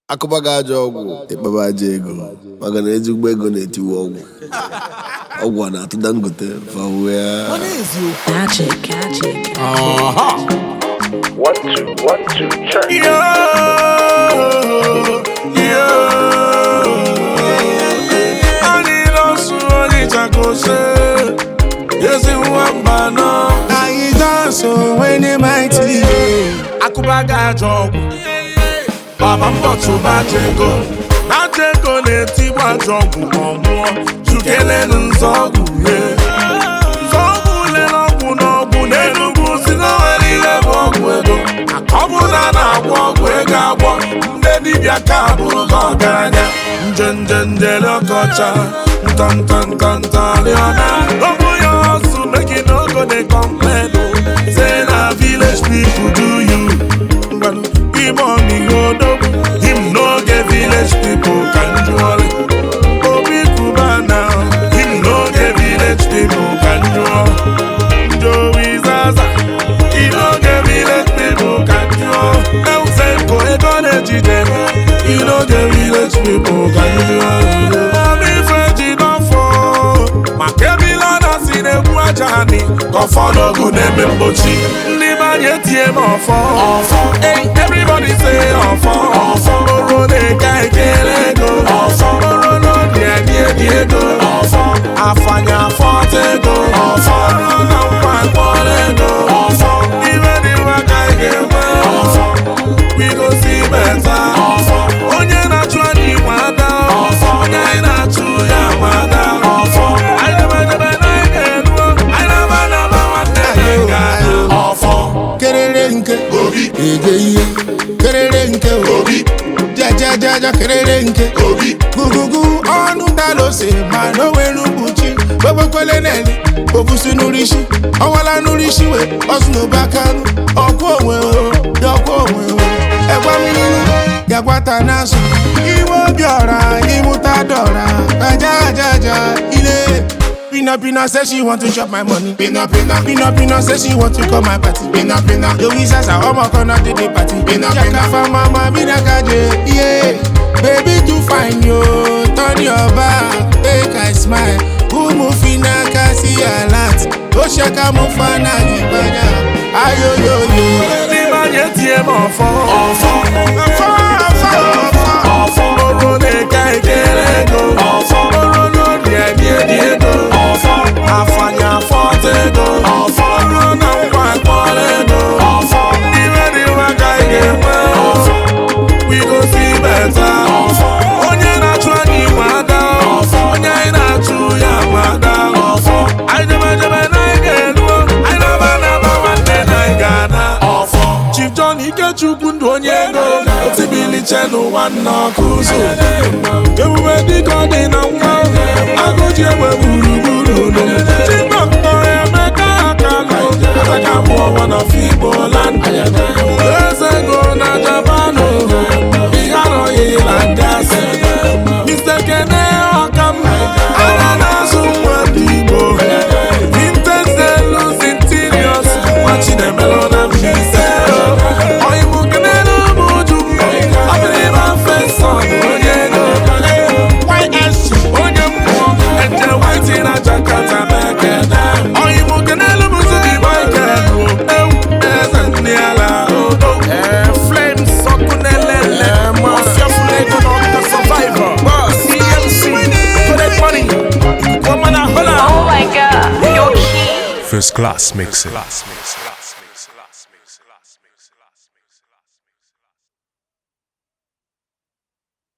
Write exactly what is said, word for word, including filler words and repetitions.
Akụba ga-ajọ ọgwụ ịkpaba aja ego maka na ezigbo ego na-etiwe ọgwụ ọgwụ a na-atụ Dangote Magic, magic. One, two, one, two, check. Yo, yo. Ani losu ani chakose. Yesi wamba no. I dance when they mighty. Akuba gajo. Baba mbotu bajego. Bajego ne tiwa jogu omo. Chukele nzogu ye. Zogu le logu nogu ne nugu sino eli le bogu ego. Akobuna na wogu ega wo. Nde dibia kaburu goganya. Njenjenje lokocha. Tan tan tan tan leona. Lobu yo su make it no go de complain. Say na village people do you. Him on the road, him no get village people can do all. Obi Kubana, him no get village people can do all. Joey Zaza, he no get village people can do all. El Senko, he gonna cheat them, he no get village people can do all. Obi Freddy don't fall, Makebila na sine buajani, go follow good name Mbochi. Liba yeti em off, hey everybody say off, off. Oro ne kai kelego, off. Oro no dia dia diego, off. Afanya forte go, off. Oro no kwa kwalego, off. Even if I kai gewe, off. We go see better, off. Onye na chwani wada, off. Onye na chu ya wada, off. I never never know, I never never want that off. Kererenke Obi Ejeye Kererenke Obi Jaja jaja kererenke Obi Gugugu onu dalose ma no wenu buchi Bobo kwele neli Bobusu nurishi Awala nurishi we Osno bakanu Okwo onwe o Yokwo onwe o Egwa mininu Yagwata nasu Iwo biora Imuta dora Aja jaja Ile Pina Pina says she want to chop my money. Pina Pina Pina Pina says she want to come my party. Pina Pina Louisa sa omo kona to the party. Pina Pina for mama Pina kaje. Yeah, baby too fine yo. Turn your back, make I smile. Umu fina kasi alat. Oshaka mufana gibanya. Ayo yo yo. Lima yeti em ofo, ofo, ofo, ofo, ofo. Oro ne kai kelego, ofo. Oro no dia dia diego. Afanya forte go, off. Oro na kwa kwalego, off. Even if I kai gewe, off. We go see better, off. Onye na chwani wada, off. Onye na chu ya wada, off. I never never na gelu, I never never want na gana, off. Chief John Ikechukwu ndo onye go, otibili chenu wanna kuzo. Ewe di kodi na mwa, agoji ewe buru buru no. One of Igbo land. Years ago na Japan, Iharo Ireland gas. Mister Kene Okam, Ananasu Wadibo. Vintage they lose interiors, watching them alone and Misero. Oimu Kenelo Muju, Abriba Feson, Onyego. Why is Onyemo, and the white in a Jakarta Mekena. Oimu Kenelo Muju. First class mixing.